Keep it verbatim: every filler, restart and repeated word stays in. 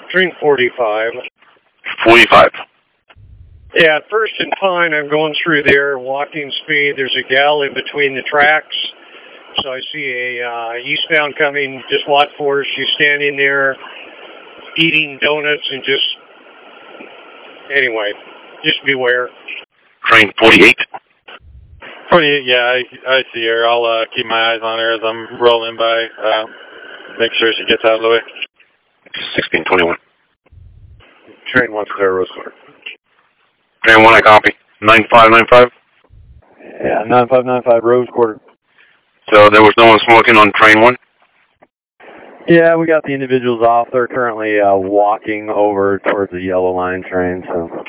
Train forty-five. forty-five. Yeah, at First and Pine, I'm going through there, walking speed. There's a gal in between the tracks. So I see a uh, eastbound coming. Just watch for her. She's standing there eating donuts and just, anyway, just beware. Train forty-eight. forty-eight, yeah, I, I see her. I'll uh, keep my eyes on her as I'm rolling by. Uh, make sure she gets out of the way. sixteen twenty-one. Train one, clear, Rose Quarter. Train one, I copy. nine five nine five. Yeah, nine five nine five, Rose Quarter. So there was no one smoking on train one? Yeah, we got the individuals off. They're currently uh, walking over towards the yellow line train, so